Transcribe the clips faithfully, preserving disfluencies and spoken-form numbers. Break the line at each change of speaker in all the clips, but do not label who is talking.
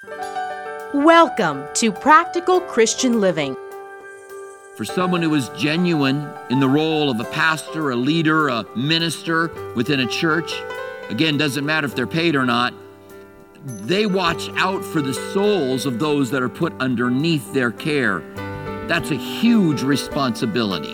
Welcome to Practical Christian Living.
For someone who is genuine in the role of a pastor, a leader, a minister within a church, again, doesn't matter if they're paid or not, they watch out for the souls of those that are put underneath their care. That's a huge responsibility.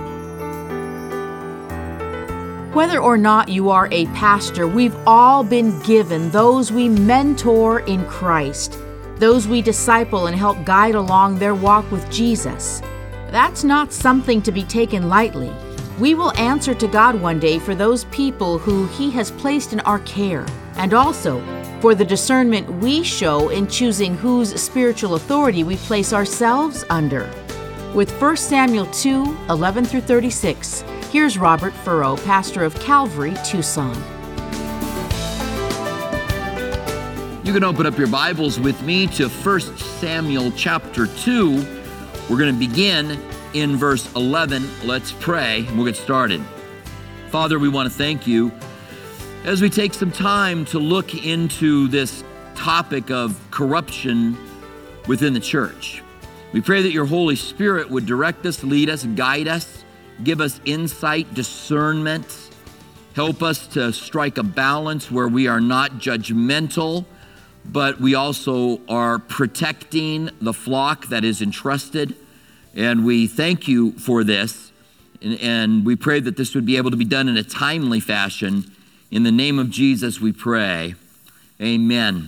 Whether or not you are a pastor, we've all been given those we mentor in Christ, those we disciple and help guide along their walk with Jesus. That's not something to be taken lightly. We will answer to God one day for those people who He has placed in our care, and also for the discernment we show in choosing whose spiritual authority we place ourselves under. With First Samuel two, eleven through thirty-six, here's Robert Furrow, pastor of Calvary, Tucson.
You can open up your Bibles with me to First Samuel chapter two. We're going to begin in verse eleven. Let's pray and we'll get started. Father, we want to thank you as we take some time to look into this topic of corruption within the church. We pray that your Holy Spirit would direct us, lead us, guide us, give us insight, discernment, help us to strike a balance where we are not judgmental, but we also are protecting the flock that is entrusted. And we thank you for this. And, and we pray that this would be able to be done in a timely fashion. In the name of Jesus, we pray. Amen.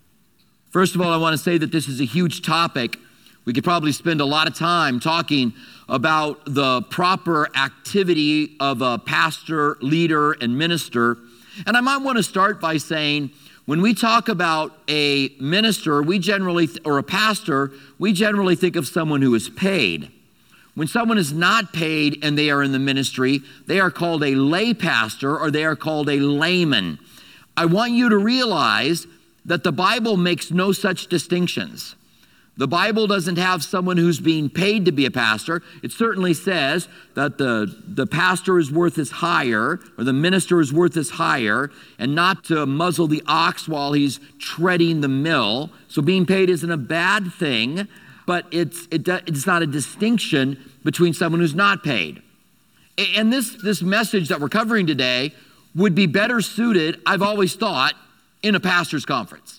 First of all, I want to say that this is a huge topic. We could probably spend a lot of time talking about the proper activity of a pastor, leader, and minister. And I might want to start by saying, when we talk about a minister, we generally, or a pastor, we generally think of someone who is paid. When someone is not paid and they are in the ministry, they are called a lay pastor or they are called a layman. I want you to realize that the Bible makes no such distinctions. The Bible doesn't have someone who's being paid to be a pastor. It certainly says that the, the pastor is worth his hire, or the minister is worth his hire, and not to muzzle the ox while he's treading the mill. So being paid isn't a bad thing, but it's it, it's not a distinction between someone who's not paid. And this, this message that we're covering today would be better suited, I've always thought, in a pastor's conference.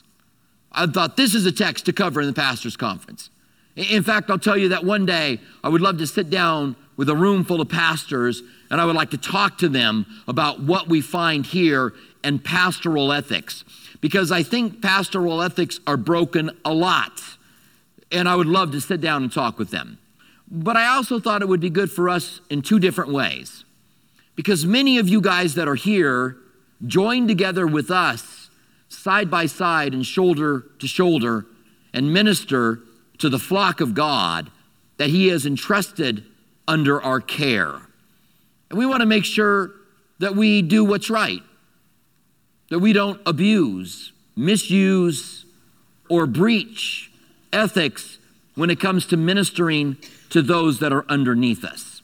I thought this is a text to cover in the pastor's conference. In fact, I'll tell you that one day I would love to sit down with a room full of pastors and I would like to talk to them about what we find here in pastoral ethics. Because I think pastoral ethics are broken a lot. And I would love to sit down and talk with them. But I also thought it would be good for us in two different ways. Because many of you guys that are here join together with us side by side and shoulder to shoulder and minister to the flock of God that He has entrusted under our care. And we want to make sure that we do what's right, that we don't abuse, misuse, or breach ethics when it comes to ministering to those that are underneath us.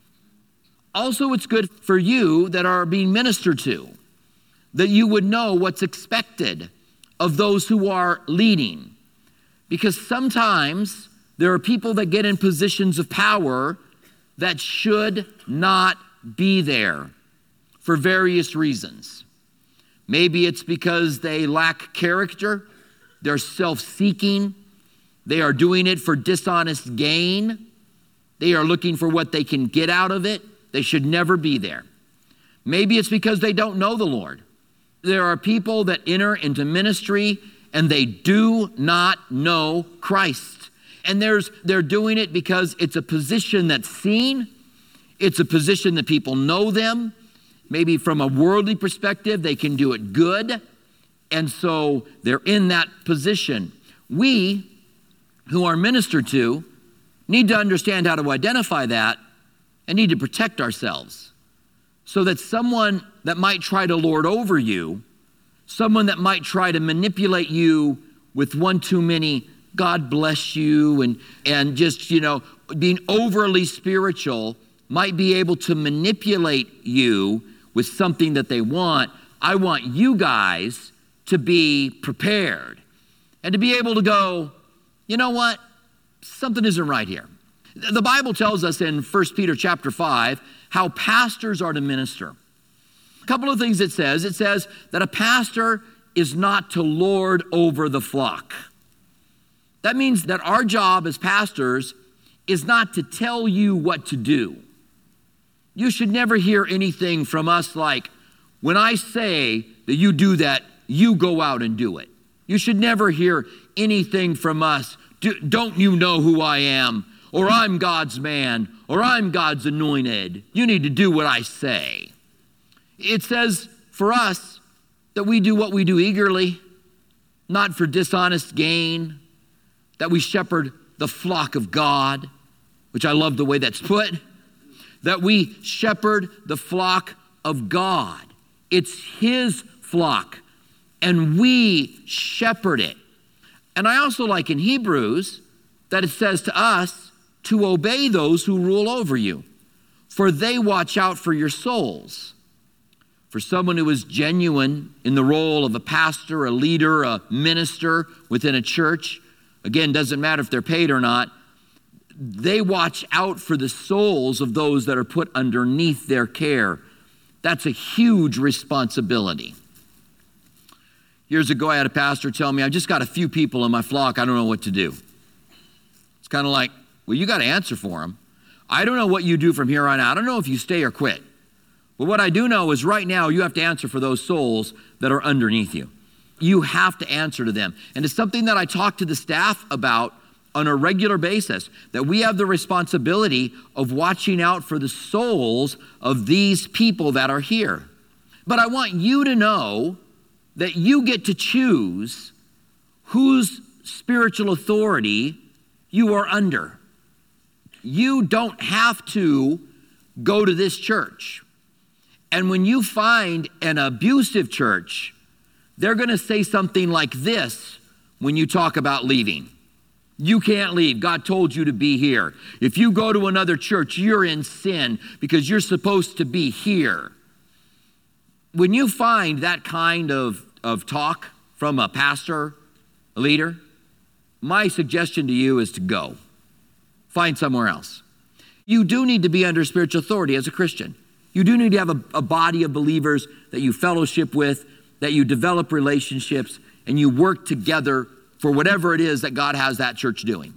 Also, it's good for you that are being ministered to, that you would know what's expected of those who are leading. Because sometimes there are people that get in positions of power that should not be there for various reasons. Maybe it's because they lack character, they're self-seeking, they are doing it for dishonest gain, they are looking for what they can get out of it. They should never be there. Maybe it's because they don't know the Lord. There are people that enter into ministry and they do not know Christ. And there's they're doing it because it's a position that's seen. It's a position that people know them. Maybe from a worldly perspective, they can do it good. And so they're in that position. We, who are ministered to, need to understand how to identify that and need to protect ourselves. So that someone that might try to lord over you, someone that might try to manipulate you with one too many God bless you and, and just, you know, being overly spiritual might be able to manipulate you with something that they want. I want you guys to be prepared. and to be able to go, you know what? Something isn't right here. The Bible tells us in First Peter chapter five how pastors are to minister. A couple of things it says. It says that a pastor is not to lord over the flock. That means that our job as pastors is not to tell you what to do. You should never hear anything from us like, when I say that you do that, you go out and do it. You should never hear anything from us, don't you know who I am? Or I'm God's man, or I'm God's anointed. You need to do what I say. It says for us that we do what we do eagerly, not for dishonest gain, that we shepherd the flock of God, which I love the way that's put, that we shepherd the flock of God. It's his flock, and we shepherd it. And I also like in Hebrews that it says to us to obey those who rule over you, for they watch out for your souls. For someone who is genuine in the role of a pastor, a leader, a minister within a church, again, doesn't matter if they're paid or not, they watch out for the souls of those that are put underneath their care. That's a huge responsibility. Years ago, I had a pastor tell me, I've just got a few people in my flock, I don't know what to do. It's kind of like, well, you got to answer for them. I don't know what you do from here on out. I don't know if you stay or quit. But what I do know is right now you have to answer for those souls that are underneath you. You have to answer to them. And it's something that I talk to the staff about on a regular basis, that we have the responsibility of watching out for the souls of these people that are here. But I want you to know that you get to choose whose spiritual authority you are under. You don't have to go to this church. And when you find an abusive church, they're going to say something like this when you talk about leaving. You can't leave. God told you to be here. If you go to another church, you're in sin because you're supposed to be here. When you find that kind of, of talk from a pastor, a leader, my suggestion to you is to go. Find somewhere else. You do need to be under spiritual authority as a Christian. You do need to have a, a body of believers that you fellowship with, that you develop relationships, and you work together for whatever it is that God has that church doing.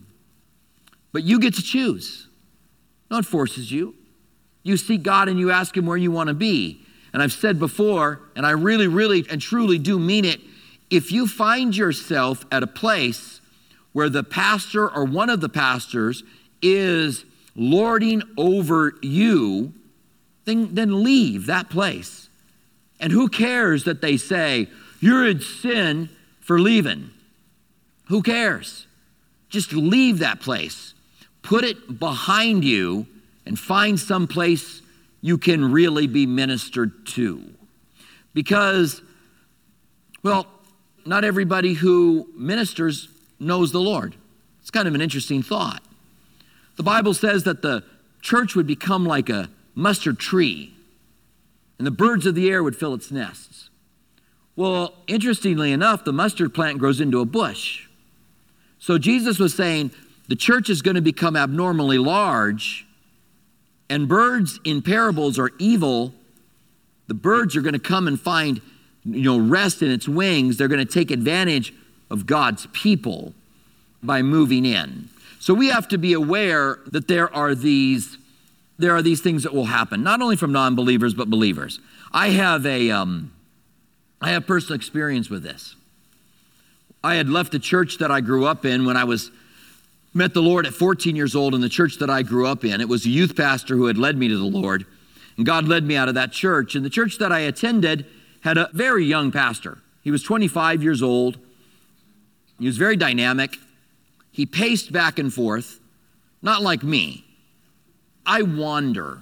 But you get to choose. No one forces you. You seek God and you ask him where you want to be. And I've said before, and I really, really and truly do mean it, if you find yourself at a place where the pastor or one of the pastors is lording over you, then, then leave that place. And who cares that they say, you're in sin for leaving? Who cares? Just leave that place. Put it behind you and find some place you can really be ministered to. Because, well, not everybody who ministers knows the Lord. It's kind of an interesting thought. The Bible says that the church would become like a mustard tree, and the birds of the air would fill its nests. Well, interestingly enough, the mustard plant grows into a bush. So Jesus was saying the church is going to become abnormally large, and birds in parables are evil. The birds are going to come and find, you know, rest in its wings. They're going to take advantage of God's people by moving in. So we have to be aware that there are these, there are these things that will happen, not only from non-believers, but believers. I have a, um, I have personal experience with this. I had left the church that I grew up in when I was met the Lord at fourteen years old in the church that I grew up in. It was a youth pastor who had led me to the Lord, and God led me out of that church. And the church that I attended had a very young pastor. He was twenty-five years old. He was very dynamic. He paced back and forth, not like me. I wander.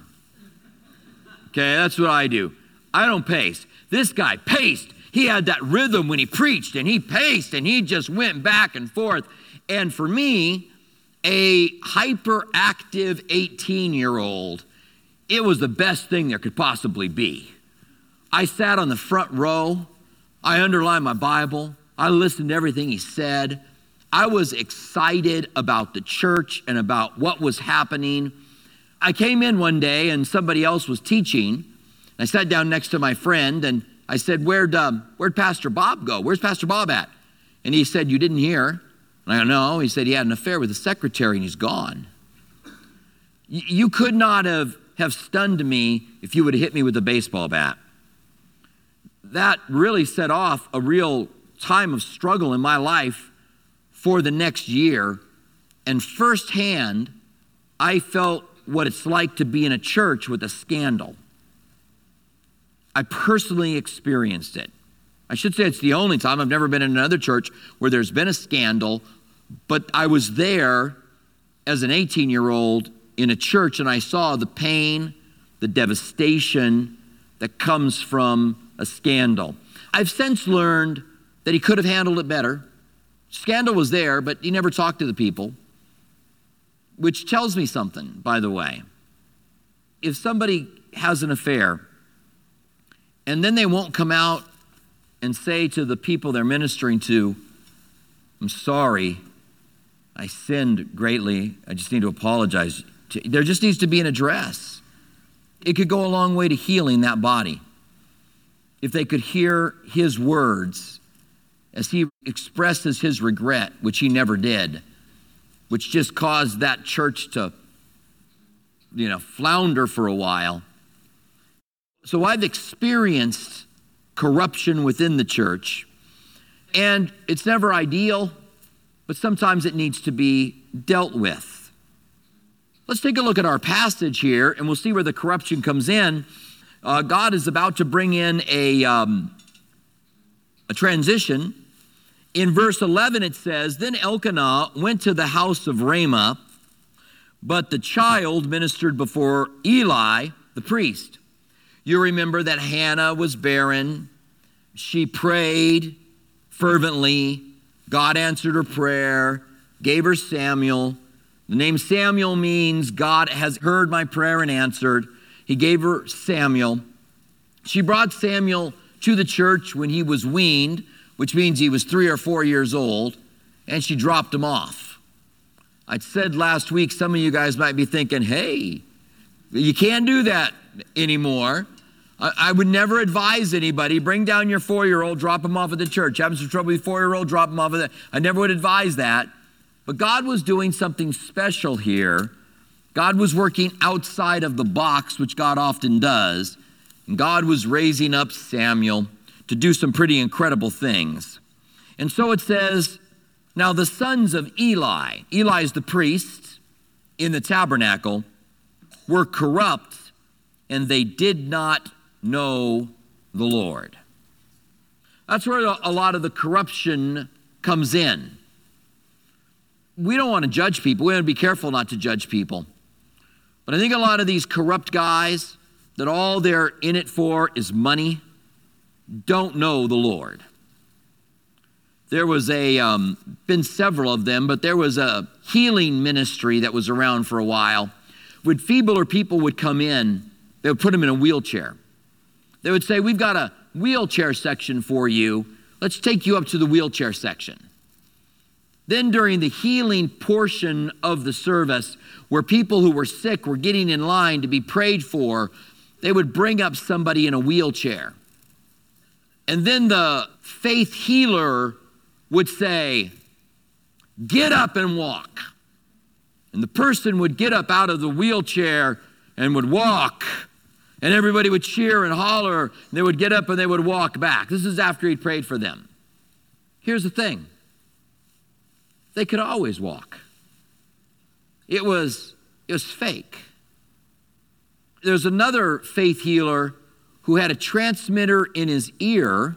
Okay, that's what I do. I don't pace. This guy paced. He had that rhythm when he preached, and he paced, and he just went back and forth. And for me, a hyperactive eighteen-year-old, it was the best thing there could possibly be. I sat on the front row. I underlined my Bible. I listened to everything he said. I was excited about the church and about what was happening. I came in one day and somebody else was teaching. I sat down next to my friend and I said, Where'd, um, where'd Pastor Bob go? Where's Pastor Bob at? And he said, you didn't hear? And I go, no. He said he had an affair with the secretary and he's gone. Y- you could not have, have stunned me if you would have hit me with a baseball bat. That really set off a real time of struggle in my life for the next year. And firsthand, I felt what it's like to be in a church with a scandal. I personally experienced it. I should say it's the only time. I've never been in another church where there's been a scandal, but I was there as an eighteen-year-old in a church and I saw the pain, the devastation that comes from a scandal. I've since learned that he could have handled it better. Scandal was there, but he never talked to the people, which tells me something, by the way. If somebody has an affair and then they won't come out and say to the people they're ministering to, I'm sorry, I sinned greatly, I just need to apologize. There just needs to be an address. It could go a long way to healing that body. If they could hear his words as he expresses his regret, which he never did, which just caused that church to, you know, flounder for a while. So I've experienced corruption within the church, and it's never ideal, but sometimes it needs to be dealt with. Let's take a look at our passage here, and we'll see where the corruption comes in. Uh, God is about to bring in a, um, a transition. In verse eleven, it says, Then Elkanah went to the house of Ramah, but the child ministered before Eli, the priest. You remember that Hannah was barren. She prayed fervently. God answered her prayer, gave her Samuel. The name Samuel means God has heard my prayer and answered. He gave her Samuel. She brought Samuel to the church when he was weaned, which means he was three or four years old, and she dropped him off. I said last week, some of you guys might be thinking, hey, you can't do that anymore. I, I would never advise anybody, bring down your four-year-old, drop him off at the church. Having some trouble with your four-year-old, drop him off at the... I never would advise that. But God was doing something special here. God was working outside of the box, which God often does. And God was raising up Samuel to do some pretty incredible things. And so it says, now the sons of Eli, Eli is the priest in the tabernacle, were corrupt, and they did not know the Lord. That's where a lot of the corruption comes in. We don't want to judge people. We want to be careful not to judge people. But I think a lot of these corrupt guys that all they're in it for is money don't know the Lord. There was a, um, been several of them, but there was a healing ministry that was around for a while. When feebler people would come in, they would put them in a wheelchair. They would say, we've got a wheelchair section for you. Let's take you up to the wheelchair section. Then during the healing portion of the service, where people who were sick were getting in line to be prayed for, they would bring up somebody in a wheelchair. And then the faith healer would say, get up and walk. And the person would get up out of the wheelchair and would walk. And everybody would cheer and holler. And they would get up and they would walk back. This is after he'd prayed for them. Here's the thing. They could always walk. It was, it was fake. There's another faith healer who had a transmitter in his ear,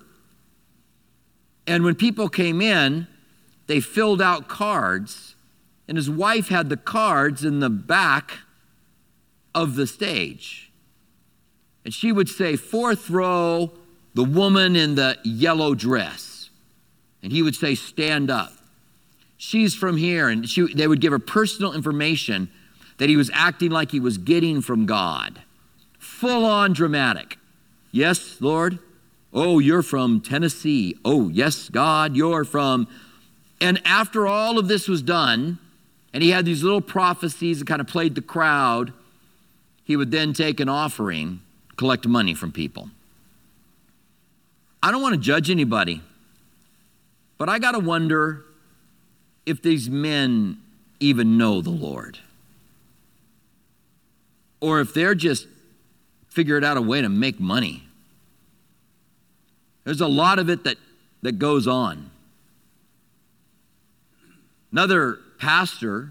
and when people came in, they filled out cards, and his wife had the cards in the back of the stage. And she would say, fourth row, the woman in the yellow dress. And he would say, stand up. She's from here. And she, they would give her personal information that he was acting like he was getting from God. Full on dramatic. Yes, Lord. Oh, you're from Tennessee. Oh, yes, God, you're from... And after all of this was done, and he had these little prophecies that kind of played the crowd, he would then take an offering, collect money from people. I don't want to judge anybody, but I got to wonder if these men even know the Lord. Or if they're just figured out a way to make money. There's a lot of it that, that goes on. Another pastor,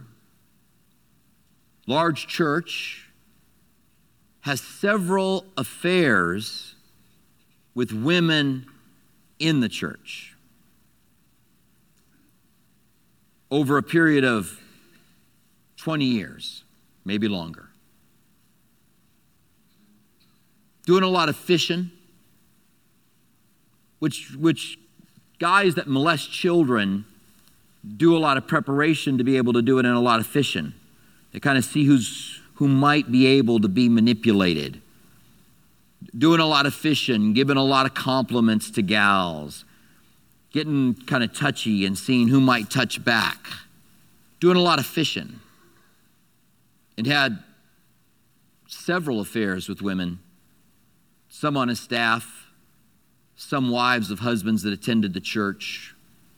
large church, has several affairs with women in the church over a period of twenty years, maybe longer. Doing a lot of fishing, which, which guys that molest children do a lot of preparation to be able to do it in a lot of fishing. They kind of see who's who might be able to be manipulated. Doing a lot of fishing, giving a lot of compliments to gals, getting kind of touchy and seeing who might touch back. Doing a lot of fishing. And had several affairs with women, some on his staff, some wives of husbands that attended the church.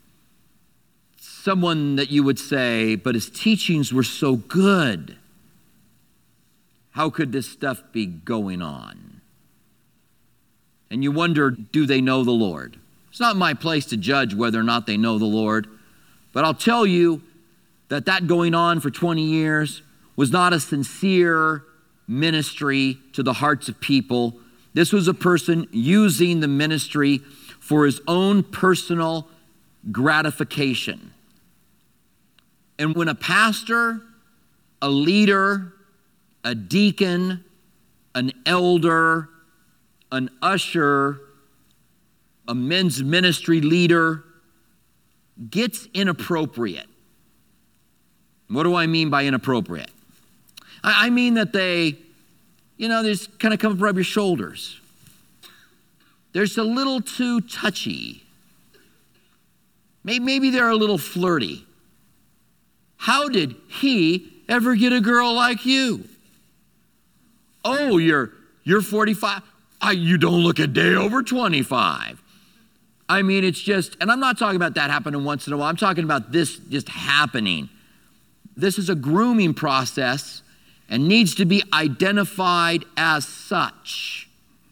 Someone that you would say, but his teachings were so good. How could this stuff be going on? And you wonder, do they know the Lord? It's not my place to judge whether or not they know the Lord, but I'll tell you that that going on for twenty years was not a sincere ministry to the hearts of people. This was a person using the ministry for his own personal gratification. And when a pastor, a leader, a deacon, an elder, an usher, a men's ministry leader gets inappropriate. What do I mean by inappropriate? I mean that they, you know, they just kind of come up and rub your shoulders. They're just a little too touchy. Maybe they're a little flirty. How did he ever get a girl like you? Oh, you're you're forty-five. I, you don't look a day over twenty-five. I mean, it's just, and I'm not talking about that happening once in a while. I'm talking about this just happening. This is a grooming process and needs to be identified as such.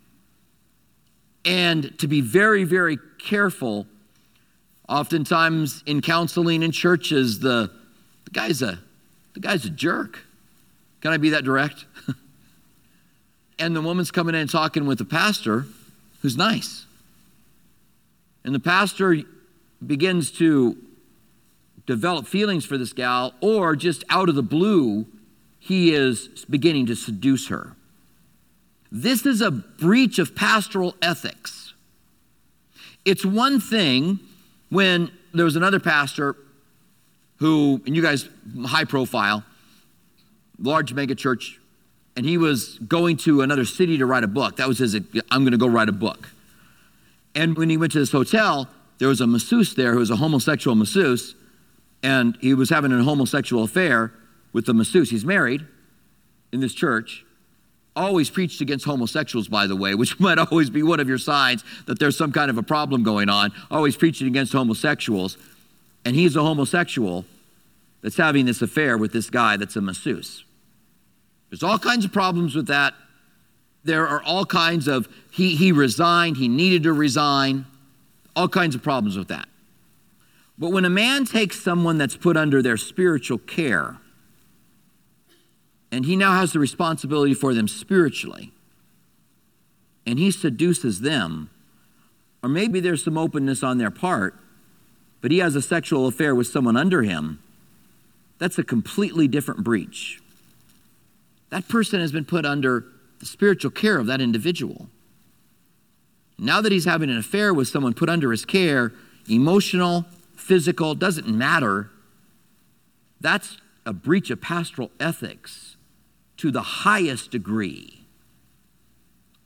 And to be very, very careful. Oftentimes in counseling in churches, the, the guy's a the guy's a jerk. Can I be that direct? And the woman's coming in and talking with the pastor who's nice. And the pastor begins to develop feelings for this gal, or just out of the blue, he is beginning to seduce her. This is a breach of pastoral ethics. It's one thing when there was another pastor who, and you guys, high profile, large mega church, and he was going to another city to write a book. That was his, I'm going to go write a book. And when he went to this hotel, there was a masseuse there who was a homosexual masseuse, and he was having a homosexual affair with the masseuse. He's married in this church. Always preached against homosexuals, by the way, which might always be one of your signs that there's some kind of a problem going on. Always preaching against homosexuals. And he's a homosexual that's having this affair with this guy that's a masseuse. There's all kinds of problems with that. There are all kinds of, he, he resigned, he needed to resign, all kinds of problems with that. But when a man takes someone that's put under their spiritual care, and he now has the responsibility for them spiritually, and he seduces them, or maybe there's some openness on their part, but he has a sexual affair with someone under him, that's a completely different breach. That person has been put under the spiritual care of that individual. Now that he's having an affair with someone put under his care, emotional, physical, doesn't matter. That's a breach of pastoral ethics to the highest degree.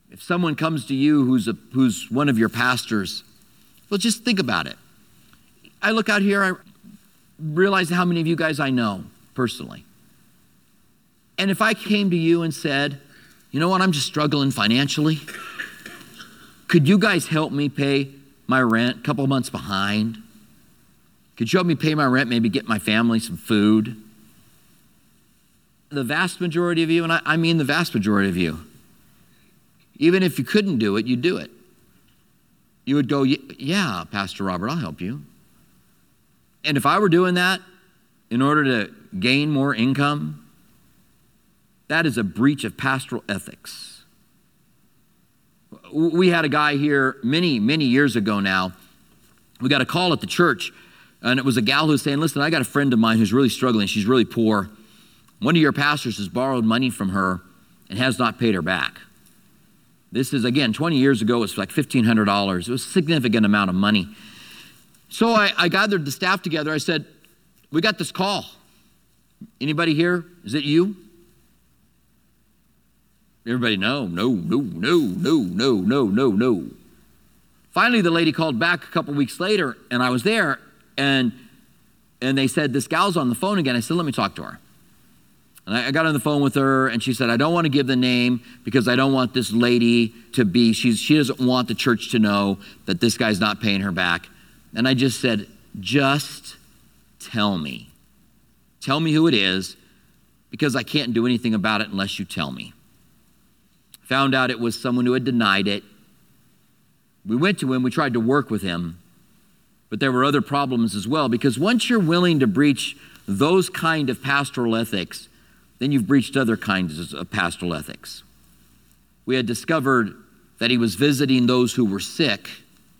If someone comes to you who's a, who's one of your pastors, well, just think about it. I look out here, I realize how many of you guys I know personally. And if I came to you and said, you know what, I'm just struggling financially. Could you guys help me pay my rent a couple months behind? Could you help me pay my rent, maybe get my family some food? The vast majority of you, and I, I mean the vast majority of you, even if you couldn't do it, you'd do it. You would go, yeah, Pastor Robert, I'll help you. And if I were doing that in order to gain more income, that is a breach of pastoral ethics. We had a guy here many, many years ago now. We got a call at the church, and it was a gal who was saying, listen, I got a friend of mine who's really struggling. She's really poor. One of your pastors has borrowed money from her and has not paid her back. This is, again, twenty years ago, it was like fifteen hundred dollars. It was a significant amount of money. So I, I gathered the staff together. I said, we got this call. Anybody here? Is it you? Everybody, no, no, no, no, no, no, no, no, no. Finally, the lady called back a couple weeks later, and I was there, and and they said, this gal's on the phone again. I said, let me talk to her. And I, I got on the phone with her, and she said, I don't want to give the name because I don't want this lady to be, she's, she doesn't want the church to know that this guy's not paying her back. And I just said, just tell me. Tell me who it is, because I can't do anything about it unless you tell me. Found out it was someone who had denied it. We went to him, we tried to work with him, but there were other problems as well, because once you're willing to breach those kind of pastoral ethics, then you've breached other kinds of pastoral ethics. We had discovered that he was visiting those who were sick,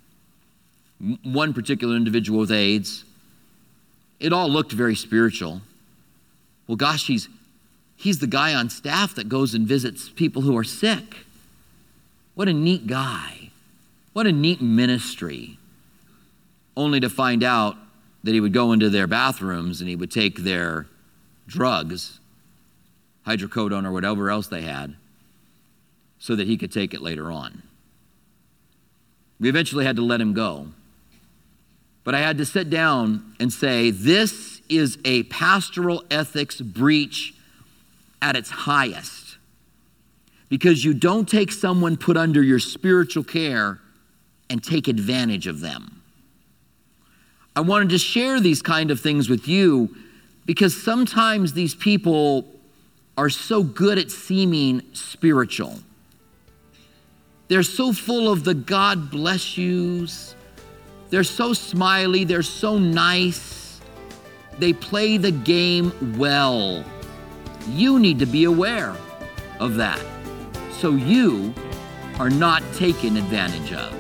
one particular individual with AIDS. It all looked very spiritual. Well, gosh, he's He's the guy on staff that goes and visits people who are sick. What a neat guy. What a neat ministry. Only to find out that he would go into their bathrooms and he would take their drugs, hydrocodone or whatever else they had, so that he could take it later on. We eventually had to let him go. But I had to sit down and say, this is a pastoral ethics breach at its highest, because you don't take someone put under your spiritual care and take advantage of them. I wanted to share these kind of things with you because sometimes these people are so good at seeming spiritual. They're so full of the God bless yous. They're so smiley. They're so nice. They play the game well. You need to be aware of that so you are not taken advantage of.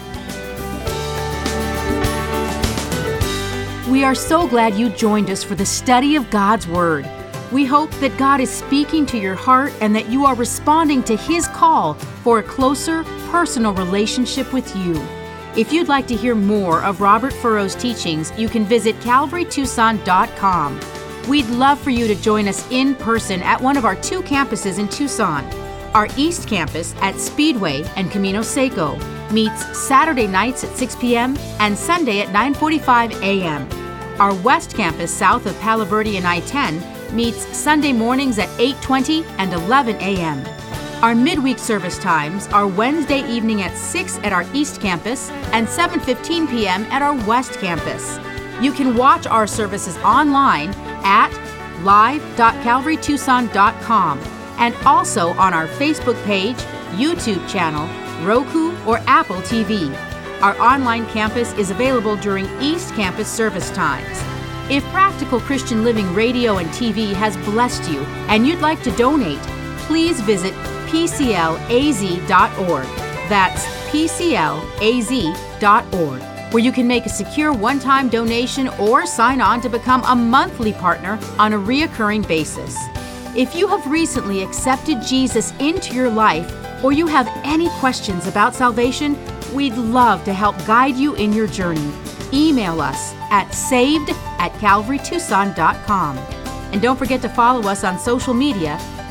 We are so glad you joined us for the study of God's Word. We hope that God is speaking to your heart and that you are responding to His call for a closer, personal relationship with you. If you'd like to hear more of Robert Furrow's teachings, you can visit calvary tucson dot com. We'd love for you to join us in person at one of our two campuses in Tucson. Our East Campus at Speedway and Camino Seco meets Saturday nights at six p.m. and Sunday at nine forty-five a.m. Our West Campus south of Palo Verde and I ten meets Sunday mornings at eight twenty and eleven a.m. Our midweek service times are Wednesday evening at six at our East Campus and seven fifteen p.m. at our West Campus. You can watch our services online at live dot calvary tucson dot com and also on our Facebook page, YouTube channel, Roku, or Apple T V. Our online campus is available during East Campus service times. If Practical Christian Living Radio and T V has blessed you and you'd like to donate, please visit p c l a z dot org. That's p c l a z dot org. where you can make a secure one-time donation or sign on to become a monthly partner on a reoccurring basis. If you have recently accepted Jesus into your life, or you have any questions about salvation, we'd love to help guide you in your journey. Email us at saved at calvary tucson dot com. And don't forget to follow us on social media,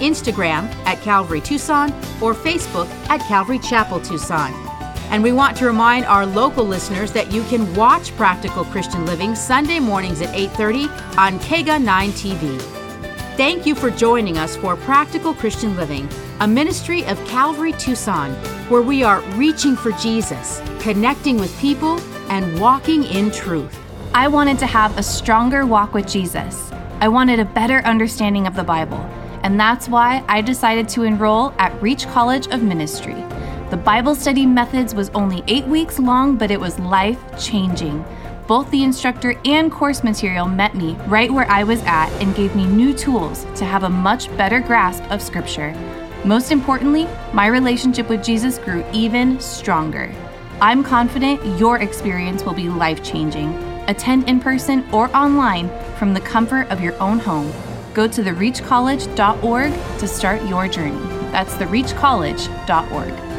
Instagram at Calvary Tucson or Facebook at Calvary Chapel Tucson. And we want to remind our local listeners that you can watch Practical Christian Living Sunday mornings at eight thirty on K G A nine T V. Thank you for joining us for Practical Christian Living, a ministry of Calvary Tucson, where we are reaching for Jesus, connecting with people, and walking in truth.
I wanted to have a stronger walk with Jesus. I wanted a better understanding of the Bible, and that's why I decided to enroll at Reach College of Ministry. The Bible study methods was only eight weeks long, but it was life-changing. Both the instructor and course material met me right where I was at and gave me new tools to have a much better grasp of Scripture. Most importantly, my relationship with Jesus grew even stronger. I'm confident your experience will be life-changing. Attend in person or online from the comfort of your own home. Go to the reach college dot org to start your journey. That's the reach college dot org.